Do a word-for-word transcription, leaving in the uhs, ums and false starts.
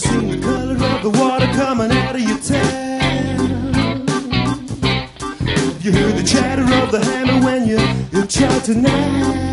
seen the color of the water coming out of your tail. You heard the chatter of the hammer when you, you tried to nap.